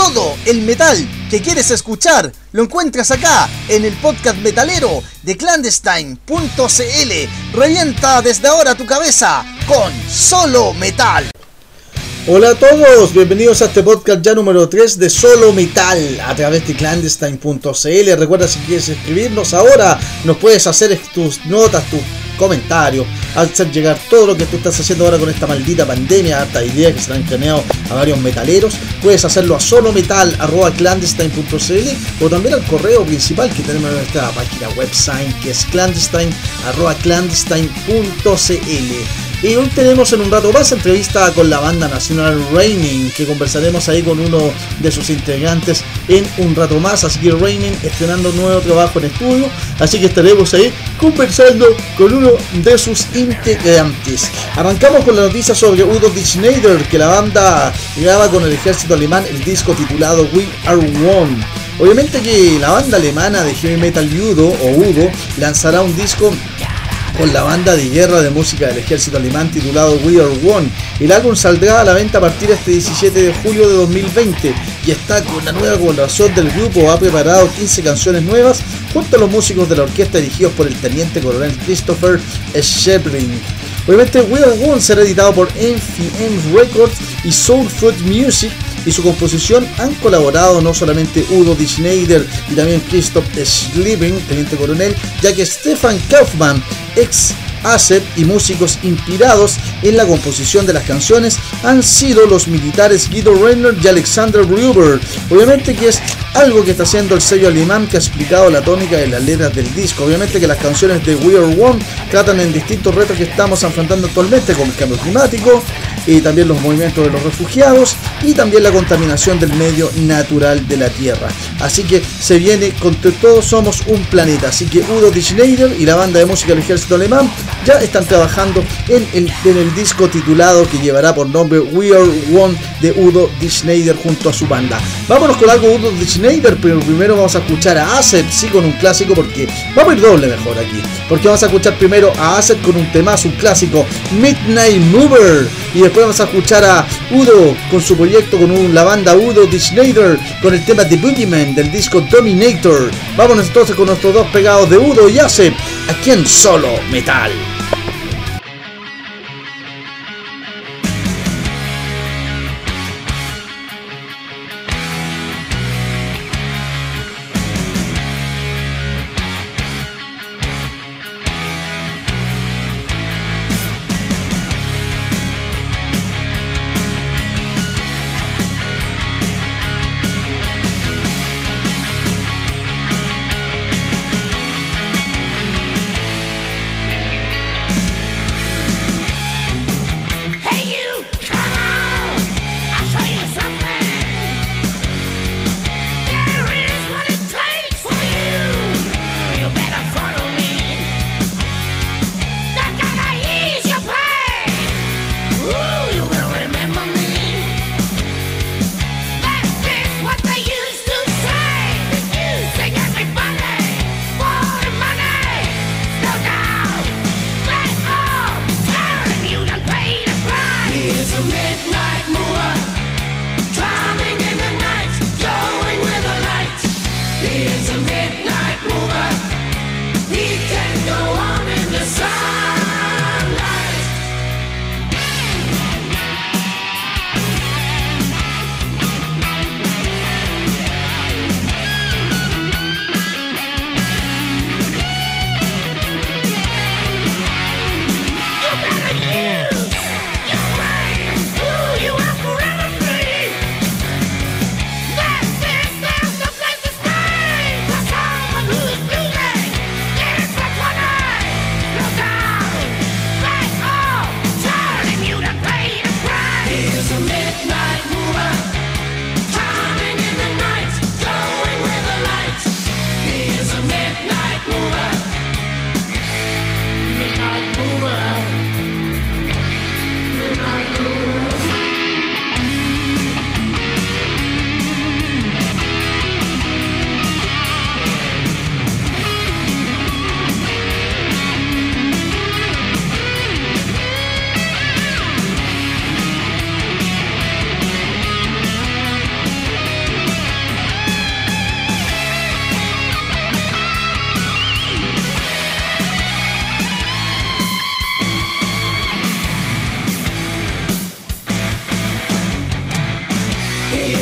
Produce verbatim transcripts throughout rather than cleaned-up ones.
Todo el metal que quieres escuchar lo encuentras acá en el podcast metalero de Clandestine punto c l. Revienta desde ahora tu cabeza con Solo Metal. Hola a todos, bienvenidos a este podcast ya número tres de Solo Metal a través de Clandestine punto c l. Recuerda, si quieres escribirnos ahora, nos puedes hacer tus notas, tus comentarios, hacer llegar todo lo que tú estás haciendo ahora con esta maldita pandemia, harta ideas que se le han creado a varios metaleros. Puedes hacerlo a solometal arroba clandestine punto c l o también al correo principal que tenemos en nuestra página website, que es clandestine arroba clandestine punto c l. Y hoy tenemos en un rato más entrevista con la banda nacional Raining, que conversaremos ahí con uno de sus integrantes en un rato más. Así que Raining estrenando un nuevo trabajo en estudio, así que estaremos ahí conversando con uno de sus integrantes. Arrancamos con la noticia sobre Udo Die Schneider, que la banda graba con el ejército alemán el disco titulado We Are One. Obviamente que la banda alemana de heavy metal Udo o Udo lanzará un disco con la banda de guerra de música del ejército alemán titulado We Are One. El álbum saldrá a la venta a partir de este diecisiete de julio de dos mil veinte y está con la nueva colaboración del grupo. Ha preparado quince canciones nuevas junto a los músicos de la orquesta dirigidos por el teniente coronel Christopher Schebring. Obviamente We Are One será editado por M F M Records y Soul Food Music, y su composición han colaborado no solamente Udo Die Schneider y también Christoph Schebring, teniente coronel, ya que Stefan Kaufmann, ex A S E P, y músicos inspirados en la composición de las canciones han sido los militares Guido Renner y Alexander Gruber. Obviamente que es algo que está haciendo el sello alemán, que ha explicado la tónica de las letras del disco. Obviamente que las canciones de We Are One tratan en distintos retos que estamos enfrentando actualmente, como el cambio climático y también los movimientos de los refugiados y también la contaminación del medio natural de la Tierra. Así que se viene con Todos Somos un Planeta. Así que Udo Die Schneider y la banda de música del ejército alemán ya están trabajando en el, en el disco titulado que llevará por nombre We Are One de Udo Die Schneider junto a su banda. Vámonos con algo de Udo Die Schneider, pero primero vamos a escuchar a A S E P, sí, con un clásico, porque vamos a ir doble mejor aquí, porque vamos a escuchar primero a A S E P con un temazo, un clásico, Midnight Mover, y después vamos a escuchar a Udo con su proyecto, con un, la banda Udo Die Schneider, con el tema The Boogeyman del disco Dominator. Vámonos entonces con nuestros dos pegados de Udo y A S E P aquí en Solo Metal.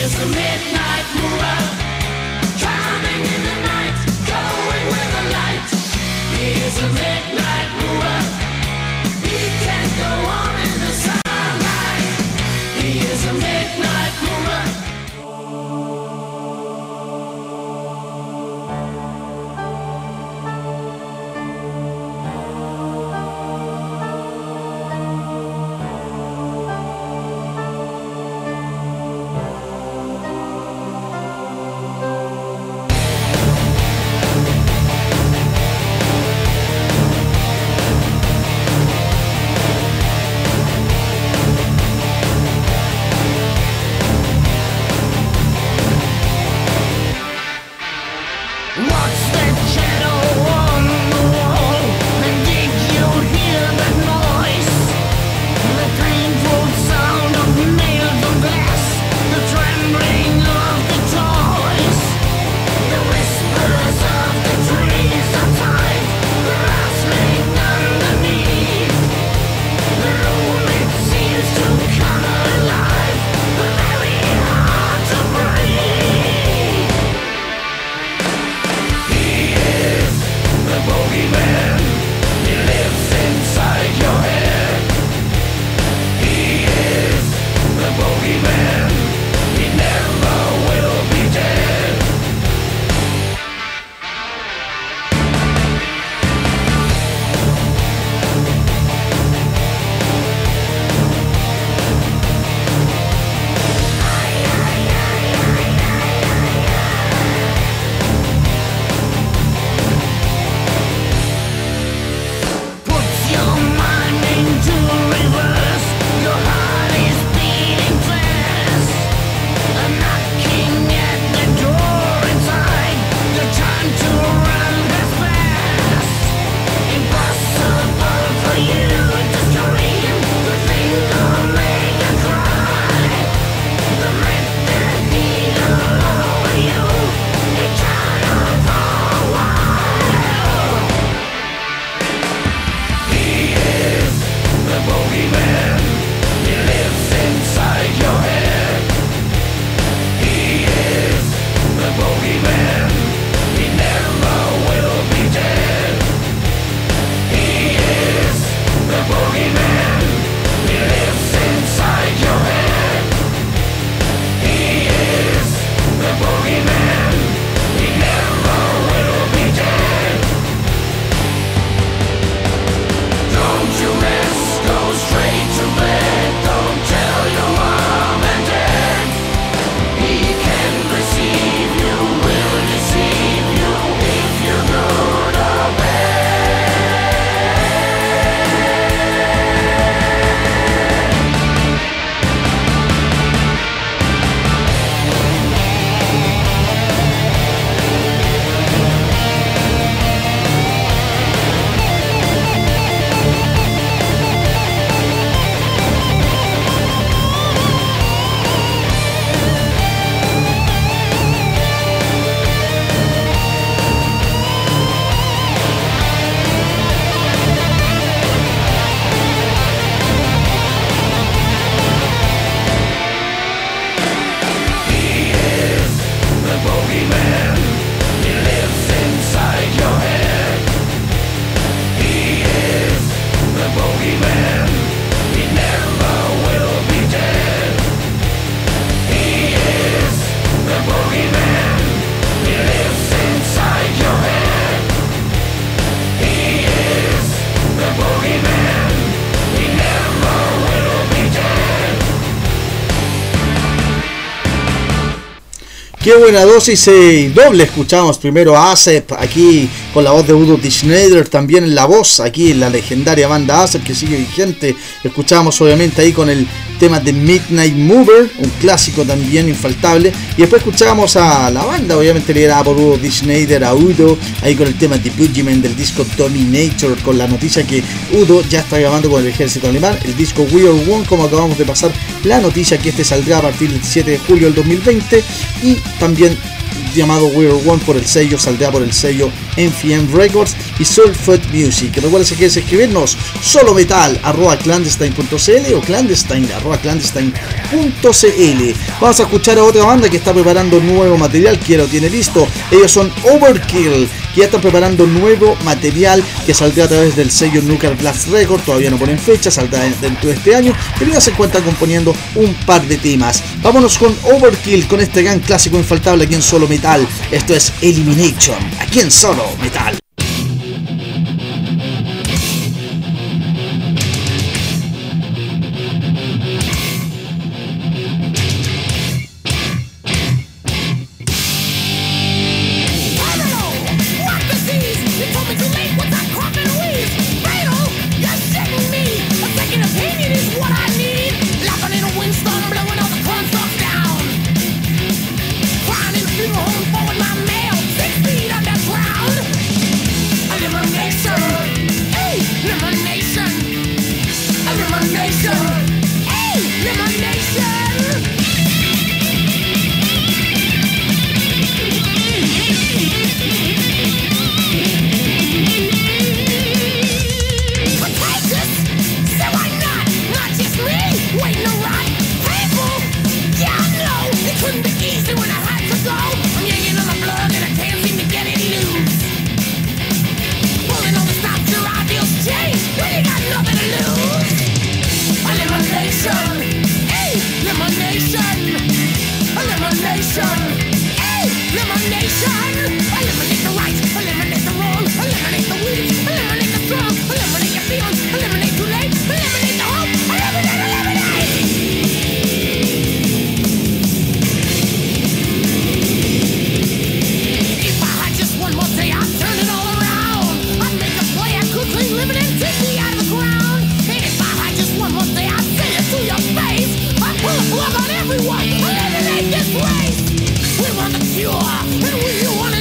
Qué buena dosis eh, doble. Escuchamos primero a Acep aquí con la voz de Udo Schneider, también en la voz aquí en la legendaria banda Acep que sigue vigente. Escuchamos obviamente ahí con el tema de Midnight Mover, un clásico también infaltable. Y después escuchamos a la banda, obviamente liderada por Udo Schneider, a Udo, ahí con el tema de Boogeyman del disco Dominator, con la noticia que Udo ya está grabando con el ejército alemán el disco We Are One, como acabamos de pasar la noticia que este saldrá a partir del siete de julio del dos mil veinte, y también llamado We Are One por el sello, saldrá por el sello M F M Records y Soul Food Music. Recuerda si quieres escribirnos solo metal arroba clandestine punto c l o clandestine arroba clandestine punto c l. Vamos a escuchar a otra banda que está preparando nuevo material, que lo tiene listo. Ellos son Overkill, que ya están preparando nuevo material que saldrá a través del sello Nuclear Blast Records. Todavía no ponen fecha, saldrá dentro de este año, pero ya se encuentran componiendo un par de temas. Vámonos con Overkill, con este gran clásico infaltable aquí en Solo Metal. Esto es Elimination, aquí en Solo Metal. Everyone, eliminate this race. We want the cure, and we want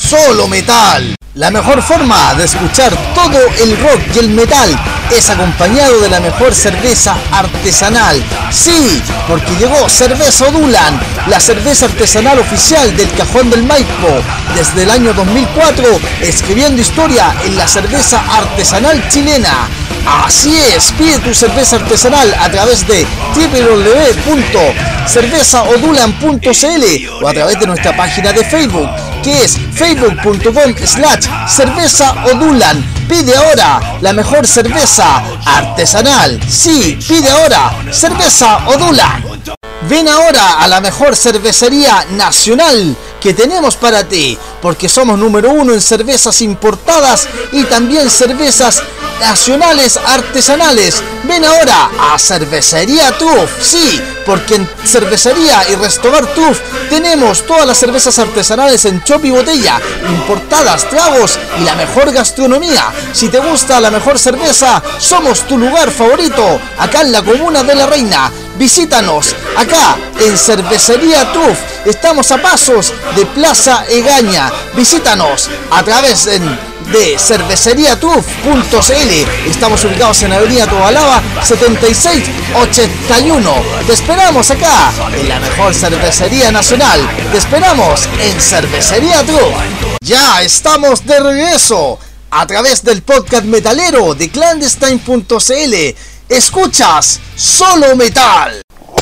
Solo Metal. La mejor forma de escuchar todo el rock y el metal es acompañado de la mejor cerveza artesanal. Sí, porque llegó Cerveza Odulan, la cerveza artesanal oficial del Cajón del Maipo, desde el año dos mil cuatro, escribiendo historia en la cerveza artesanal chilena. Así es, pide tu cerveza artesanal a través de doble u doble u doble u punto cerveza odulan punto c l o a través de nuestra página de Facebook, que es facebook punto com slash cerveza odulan. Pide ahora la mejor cerveza artesanal. Sí, pide ahora cerveza Odulan. Ven ahora a la mejor cervecería nacional que tenemos para ti, porque somos número uno en cervezas importadas y también cervezas nacionales artesanales. Ven ahora a Cervecería Tuf. Sí, porque en Cervecería y Restobar Tuf tenemos todas las cervezas artesanales en chop y botella, importadas, tragos y la mejor gastronomía. Si te gusta la mejor cerveza, somos tu lugar favorito, acá en la comuna de La Reina. Visítanos acá en Cervecería Tuf. Estamos a pasos de Plaza Egaña. Visítanos a través en de cervecería tuf punto c l. Estamos ubicados en Avenida Tobalaba setenta y seis ochenta y uno. Te esperamos acá en la mejor cervecería nacional. Te esperamos en Cervecería Tuf. Ya estamos de regreso a través del podcast metalero de clandestine punto c l. Escuchas Solo Metal.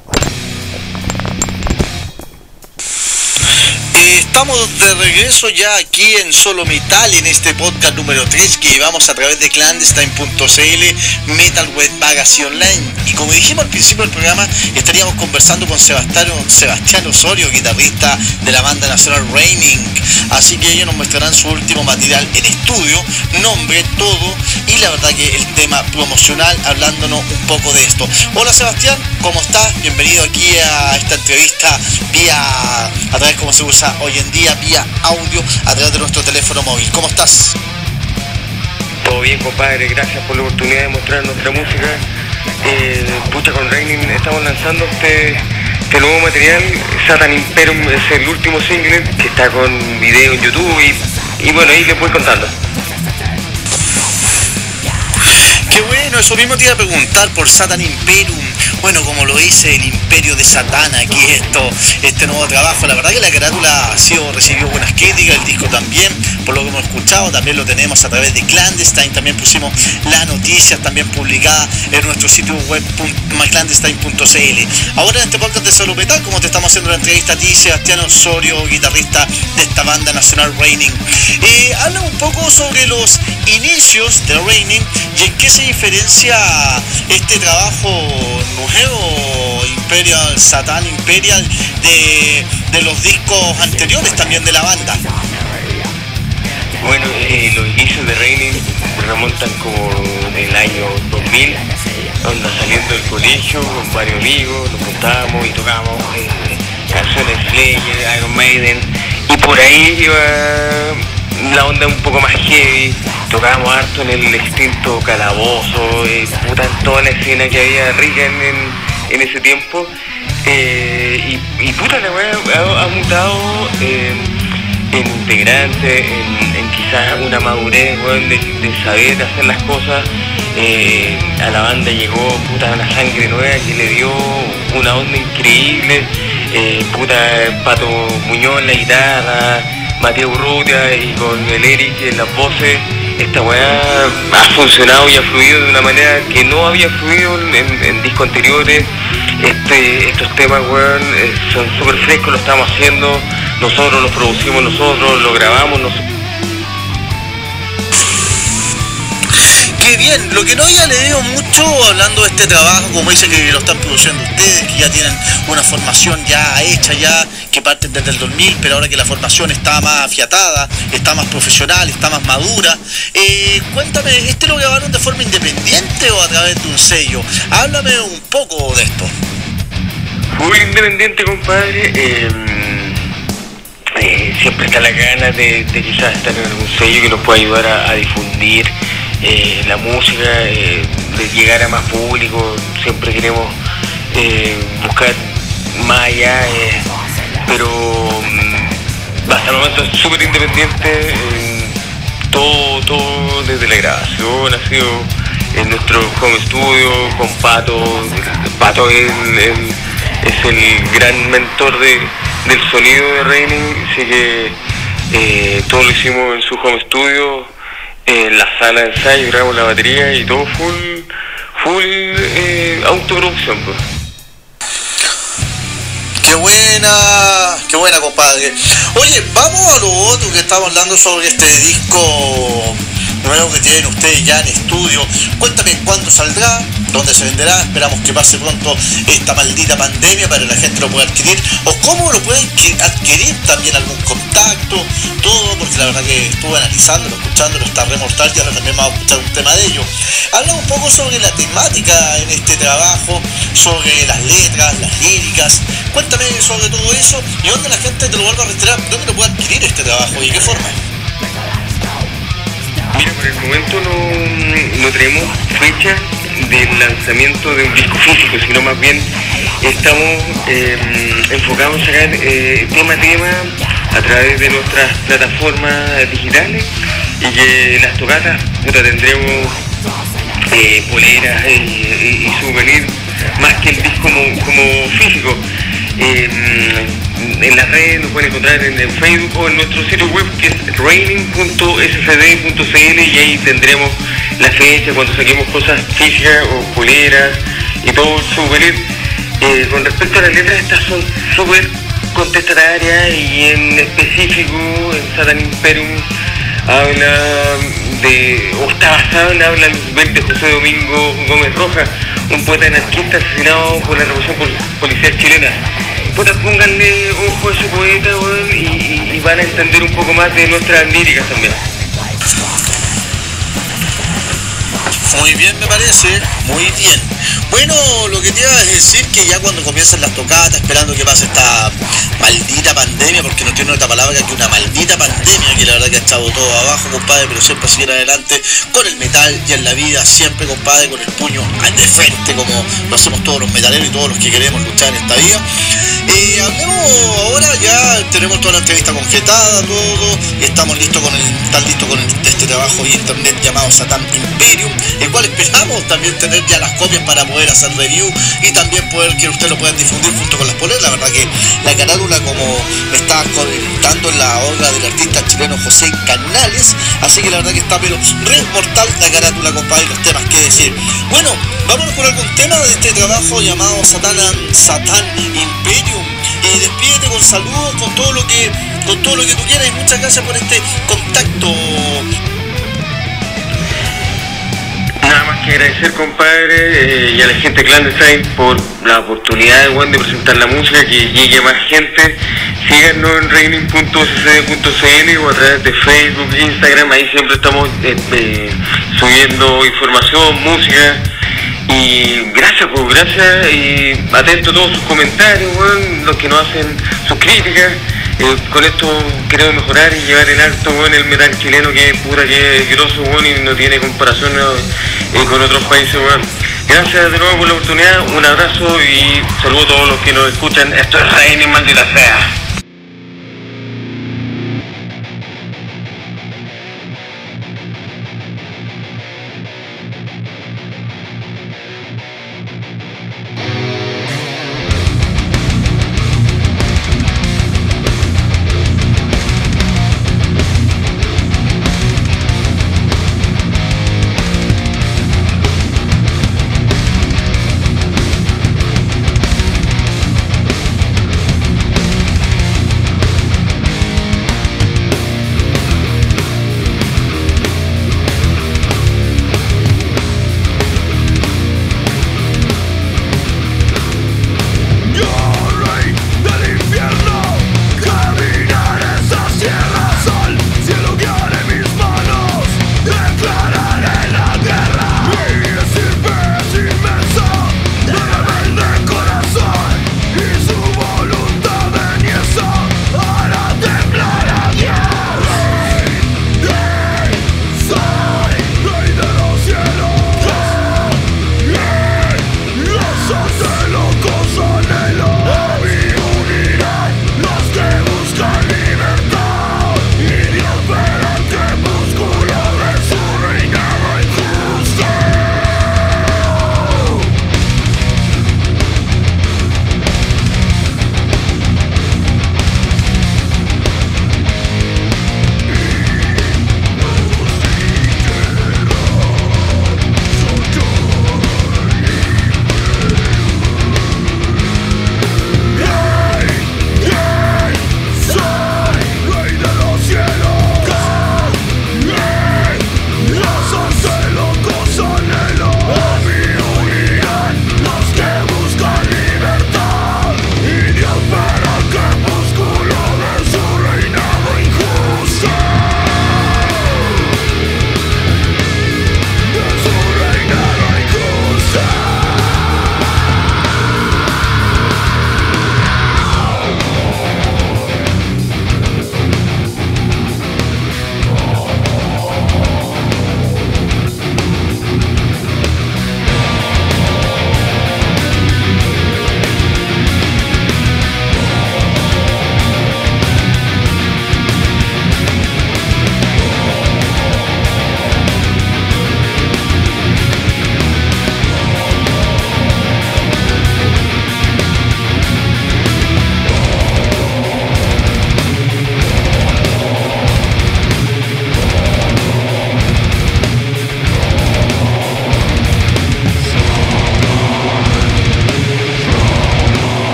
Estamos de regreso ya aquí en Solo Metal, en este podcast número tres que llevamos a través de clandestine punto c l, Metal Web Magazine Online. Y como dijimos al principio del programa, estaríamos conversando con Sebastián, Sebastián Osorio, guitarrista de la banda nacional Raining. Así que ellos nos mostrarán su último material en estudio, nombre, todo, y la verdad que el tema promocional, hablándonos un poco de esto. Hola Sebastián, ¿cómo estás? Bienvenido aquí a esta entrevista vía, a través como se usa hoy en día, vía audio, a través de nuestro teléfono móvil. ¿Cómo estás? Todo bien, compadre, gracias por la oportunidad de mostrar nuestra música. Eh, pucha, con Raining estamos lanzando este, este nuevo material. Satan Imperium es el último single que está con video en YouTube y, y bueno, ahí les voy contando. Qué bueno, eso mismo te iba a preguntar por Satan Imperium. Bueno, como lo dice el Imperio de Satán, aquí esto, este nuevo trabajo. La verdad que la carátula ha sido, recibió buenas críticas, el disco también, por lo que hemos escuchado, también lo tenemos a través de Clandestine, también pusimos las noticias también publicadas en nuestro sitio web clandestine punto c l. Ahora en este podcast de Solo Metal, como te estamos haciendo la entrevista a ti, Sebastián Osorio, guitarrista de esta banda nacional Raining. Eh, habla un poco sobre los inicios de Raining y en qué se diferencia este trabajo nuevo, Imperial, Satan Imperial, de, de los discos anteriores también de la banda. Bueno, eh, los inicios de Raining remontan como del año dos mil, onda saliendo del colegio con varios amigos, nos juntábamos y tocábamos eh, canciones de Slayer, Iron Maiden, y por ahí iba la onda un poco más heavy. Tocábamos harto en el extinto Calabozo, eh, puta, en toda la escena que había rica en, en, en ese tiempo. Eh, y, y puta, la weá ha, ha mutado eh, en integrante, en, en quizás una madurez, weón, de, de saber hacer las cosas. Eh, a la banda llegó puta una sangre nueva que le dio una onda increíble. Eh, puta, Pato Muñoz en la guitarra, Mateo Urrutia y con el Eric en las voces. Esta weá ha funcionado y ha fluido de una manera que no había fluido en, en discos anteriores. Este, estos temas, weón, eh, son súper frescos, lo estamos haciendo nosotros, los producimos nosotros, lo grabamos nosotros. Qué bien, lo que no había leído mucho hablando de este trabajo, como dice que lo están produciendo ustedes, que ya tienen una formación ya hecha ya, que parten desde el dos mil, pero ahora que la formación está más afiatada, está más profesional, está más madura. Eh, cuéntame, ¿este lo grabaron de forma independiente o a través de un sello? Háblame un poco de esto. Muy independiente, compadre. Eh, eh, siempre está la gana de, de quizás estar en algún sello que nos pueda ayudar a, a difundir Eh, la música, eh, de llegar a más público. Siempre queremos eh, buscar más allá, eh, pero hasta el momento es súper independiente, eh, todo, todo desde la grabación ha sido en nuestro home studio con Pato. Pato es el, el, es el gran mentor de, del sonido de Raining, así que eh, todo lo hicimos en su home studio, en la sala de ensayo, grabamos la batería y todo full, full eh, autoproducción, pues. Qué buena, qué buena, compadre. Oye, vamos a lo otro que estamos hablando sobre este disco nuevo que tienen ustedes ya en estudio. Cuéntame cuándo saldrá, dónde se venderá. Esperamos que pase pronto esta maldita pandemia para que la gente lo pueda adquirir, o cómo lo pueden adquirir, también algún contacto, todo, porque la verdad que estuve analizándolo, escuchándolo, está re mortal, y ahora también vamos a escuchar un tema de ello. Habla un poco sobre la temática en este trabajo, sobre las letras, las líricas. Cuéntame sobre todo eso y dónde la gente, te lo vuelvo a reiterar, dónde lo puede adquirir este trabajo y de qué forma. Mira, por el momento no, no tenemos fecha del lanzamiento de un disco físico, sino más bien estamos eh, enfocados en sacar eh, tema a tema a través de nuestras plataformas digitales, y que las tocatas, puta, tendremos eh, poleras eh, y, y souvenir más que el disco como, como físico. Eh, en las redes nos pueden encontrar en, en Facebook o en nuestro sitio web, que es raining punto s f d punto c l, y ahí tendremos la fecha cuando saquemos cosas físicas o poleras y todo el souvenir. Eh, con respecto a las letras, estas son súper contestatarias, y en específico en Satan Imperium habla de, o está basado en habla de José Domingo Gómez Rojas, un poeta anarquista asesinado por la revolución policial chilena. Puta, pónganle ojo a ese poeta, bueno, y, y, y van a entender un poco más de nuestras líricas también. Muy bien, me parece, muy bien. Bueno, lo que te iba a decir que ya cuando comienzan las tocatas, esperando que pase esta maldita pandemia, porque no tiene otra palabra que una maldita pandemia, que la verdad que ha estado todo abajo, compadre, pero siempre seguir adelante con el metal y en la vida, siempre, compadre, con el puño de frente, como lo hacemos todos los metaleros y todos los que queremos luchar en esta vida. Eh, hablemos ahora, ya tenemos toda la entrevista concretada, todo, estamos listos con el, están listos con el, este trabajo de internet llamado Satan Imperium, el cual esperamos también tener ya las copias para poder hacer review y también poder que ustedes lo puedan difundir junto con las poleras. La verdad que la carátula, como me está comentando, en la obra del artista chileno José Canales, así que la verdad que está pero re mortal la carátula, compadre, y los temas que decir. Bueno, vámonos con algún tema de este trabajo llamado Satan, Satan Imperium, y despídete con saludos, con todo lo que con todo lo que tú quieras, y muchas gracias por este contacto. Nada más que agradecer, compadre, eh, y a la gente de Clandestine por la oportunidad, bueno, de presentar la música, que llegue más gente. Síganos en raining punto s c d punto c l o a través de Facebook, Instagram, ahí siempre estamos eh, eh, subiendo información, música. Y gracias, pues, gracias, y atento a todos sus comentarios, bueno, los que nos hacen sus críticas. Eh, con esto queremos mejorar y llevar en alto, bueno, el metal chileno, que es pura, que es grosso, bueno, y no tiene comparación eh, con otros países, bueno. Gracias de nuevo por la oportunidad, un abrazo y saludo a todos los que nos escuchan. Esto es Raining, maldita sea.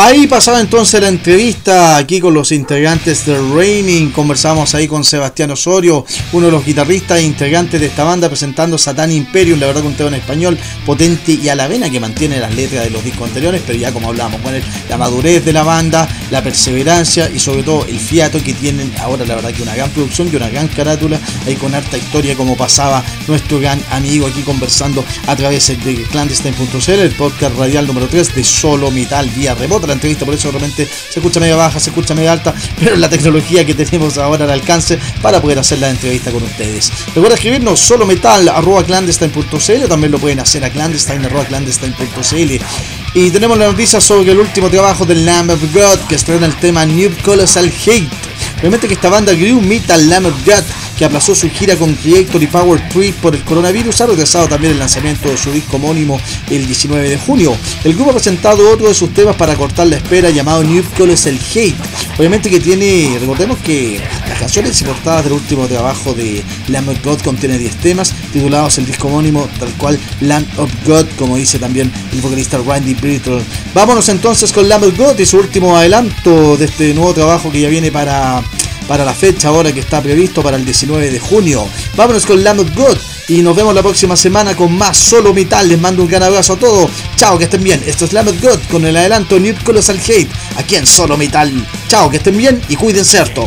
Ahí pasaba entonces la entrevista aquí con los integrantes de Raining. Conversamos ahí con Sebastián Osorio, uno de los guitarristas e integrantes de esta banda, presentando Satan Imperium, la verdad, un tema en español potente y a la vena, que mantiene las letras de los discos anteriores, pero ya como hablábamos, con el, la madurez de la banda, la perseverancia y sobre todo el fiato que tienen ahora, la verdad que una gran producción y una gran carátula, ahí con harta historia, como pasaba nuestro gran amigo aquí conversando a través de Clandestine punto c l, el podcast radial número tres de Solo Metal vía remota. La entrevista por eso realmente se escucha media baja, se escucha media alta, pero la tecnología que tenemos ahora al alcance para poder hacer la entrevista con ustedes. Recuerda escribirnos solometal arroba clandestine punto c l, también lo pueden hacer a clandestine arroba clandestine punto c l. Y tenemos la noticia sobre el último trabajo del Lamb of God, que estrena el tema New Colossal Hate. Realmente que esta banda Grew Metal Lamb of God, que aplazó su gira con Creator y Power Trip por el coronavirus, ha retrasado también el lanzamiento de su disco homónimo el diecinueve de junio. El grupo ha presentado otro de sus temas para cortar la espera, llamado New Colossal Hate. Obviamente que tiene, recordemos que las canciones y portadas del último trabajo de Lamb of God contiene diez temas, titulados el disco homónimo, tal cual Lamb of God, como dice también el vocalista Randy Brittle. Vámonos entonces con Lamb of God y su último adelanto de este nuevo trabajo que ya viene para... para la fecha ahora que está previsto para el diecinueve de junio. Vámonos con Lamb of God y nos vemos la próxima semana con más Solo Metal. Les mando un gran abrazo a todos. Chao, que estén bien. Esto es Lamb of God con el adelanto New Colossal Hate aquí en Solo Metal. Chao, que estén bien y cuídense harto.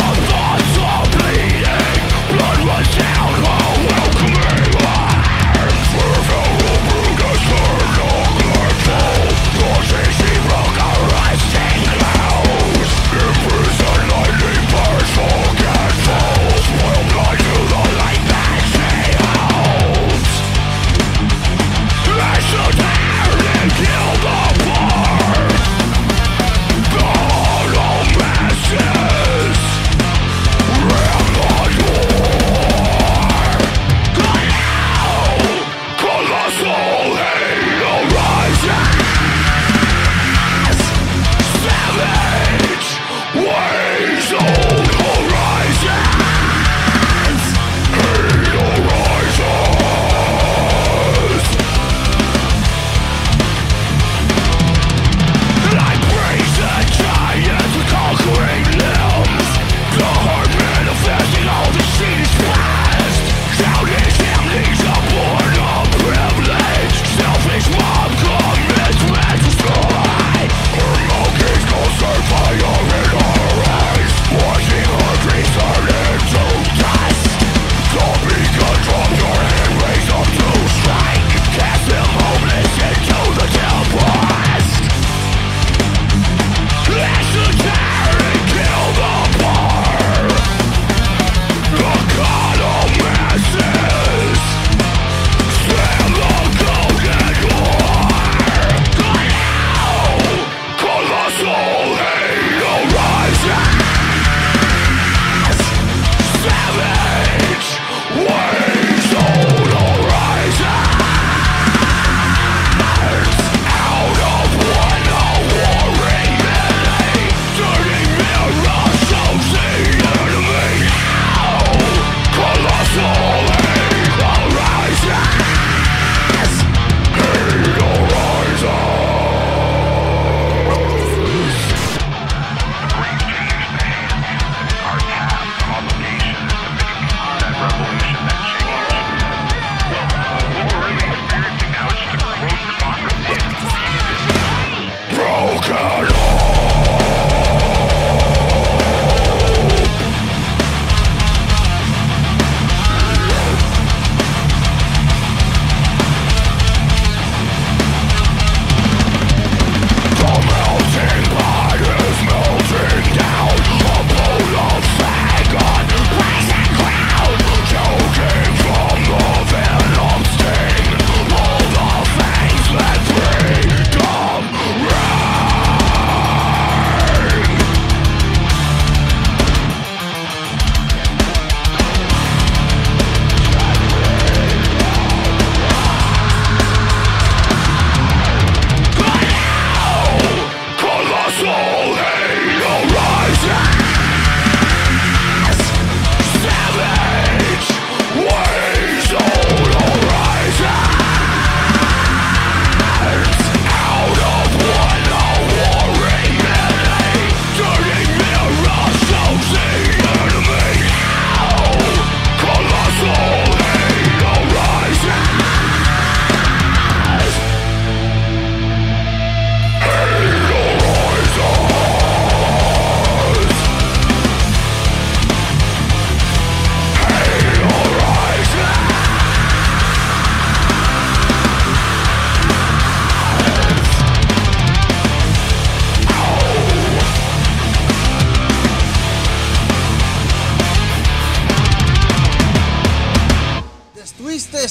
Blood runs down, oh, welcome me.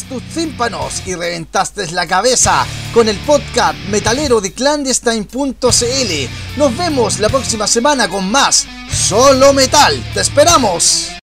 tus tímpanos y reventaste la cabeza con el podcast metalero de Clandestine punto c l. Nos vemos la próxima semana con más Solo Metal. ¡Te esperamos!